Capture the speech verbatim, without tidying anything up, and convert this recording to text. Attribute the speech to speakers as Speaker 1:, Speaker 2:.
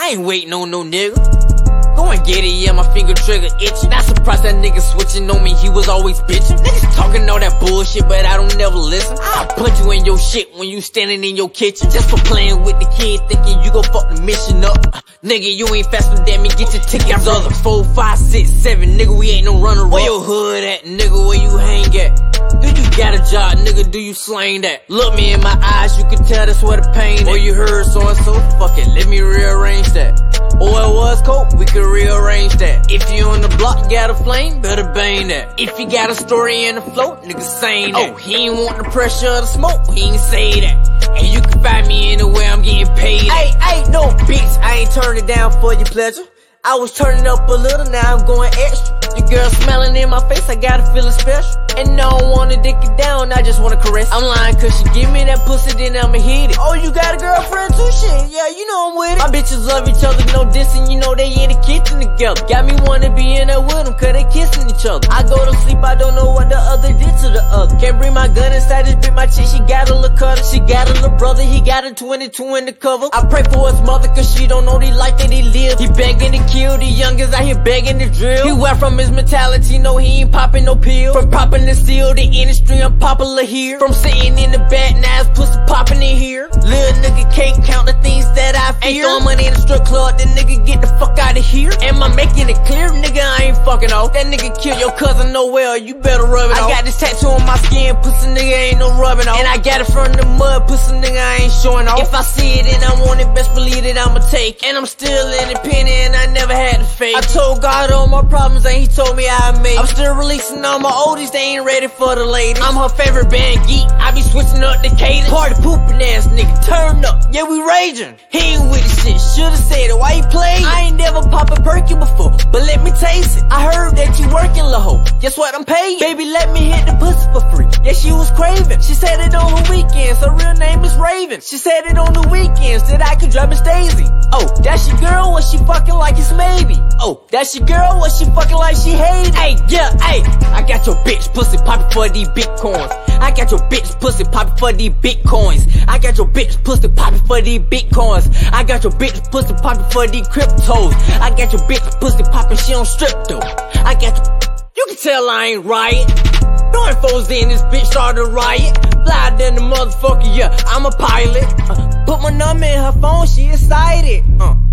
Speaker 1: I ain't waiting on no nigga. Go and get it, yeah, my finger trigger itching. Not surprised that nigga switching on me, he was always bitching. Niggas talking all that bullshit, but I don't never listen. I'll punch you in your shit when you standing in your kitchen. Just for playing with the kid, thinking you gon' fuck the mission up. uh, Nigga, you ain't faster than me, get your tickets other. Four, five, six, seven, nigga, we ain't no runner. Where your hood at, nigga, where you hang at? Do you got a job, nigga, do you slang that? Look me in my eyes, you can tell that's where the pain is. Or you heard so and so, fuck it, let me rearrange that. Or it was coke, we could rearrange that. If you on the block, you got a flame, better bang that. If you got a story in the float, nigga saying that. Oh, he ain't want the pressure of the smoke, he ain't say that. And you can find me anywhere, I'm getting paid. Hey, hey, no, bitch, I ain't turning down for your pleasure. I was turning up a little, now I'm going extra. Your girl smiling in my face, I gotta feel special. And I don't wanna dick it down, I just wanna caress. I'm lying cause she give me that pussy, then I'ma hit it. Oh, you got a girlfriend too? Shit, yeah, you know I'm with it. My bitches love each other, no dissing, you know they in the kitchen together. Got me wanna be in there with them, cause they kissing each other. I go to sleep, I don't know what the other did to the other. Can't bring my gun inside this bitch, my chick, she got a little cutter. She got a little brother, he got a twenty-two in the cover. I pray for his mother, cause she don't know the life that he live. He begging to kill, the youngest out here begging to drill. He went from his mentality, no he ain't popping no pill. From popping the seal, the industry unpopular here. From sitting in the back, now it's pussy popping in here. Lil' nigga can't count the things that I fear. Ain't throwing money in the strip club, then nigga get the fuck out of here. Am I making it clear? Nigga, I ain't fucking off. That nigga kill your cousin nowhere, you better rub it I off. I got this tattoo on my skin, pussy nigga ain't no rubbing off. And I got it from the mud, pussy nigga I ain't showing off. If I see it and I want it, best believe that I'ma take. And I'm still independent and I never had to fake. I told God all my problems and he told me I made. I'm still releasing all my oldies, they ain't ready for the ladies. I'm her favorite band geek, I be switching up the cadence. Party pooping ass nigga, turn up, yeah we raging. He ain't with the shit, should've said it, why he played? I ain't never pop a perky before, but let me taste it. I heard that you working, la hoe, guess what I'm paying? Baby, let me hit the pussy for free, yeah she was craving. She said it on her weekends, her real name is Raven. She said it on the weekends, that I could drive Miss Daisy. Oh, that's your girl, what she fucking like it's maybe. Oh, that's your girl, what she fucking like she hate it. Hey, yeah, hey, I got your bitch pussy poppin' for these bitcoins. I got your bitch pussy poppin' for these bitcoins. I got your bitch pussy poppin' for these bitcoins. I got your bitch pussy poppin' for these cryptos. I got your bitch pussy poppin', she don't strip though. I got your, you can tell I ain't riot. Throwing foes in this bitch started a riot. Fly than the motherfucker, yeah, I'm a pilot. Uh, put my number in her phone, she excited. Uh.